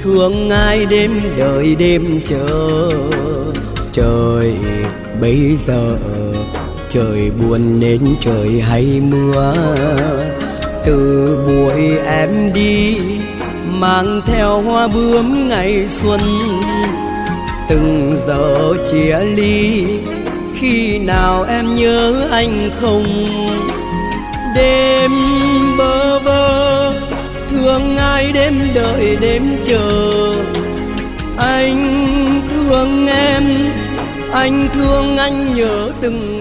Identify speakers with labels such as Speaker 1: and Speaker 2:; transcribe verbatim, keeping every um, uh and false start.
Speaker 1: thương ai đêm đợi đêm chờ. Trời bây giờ trời buồn nên trời hay mưa. Từ buổi em đi mang theo hoa bướm ngày xuân, từng giờ chia ly khi nào em nhớ anh không. Đêm bơ vơ thương ai đêm đợi đêm chờ. Anh thương em, anh thương anh nhớ từng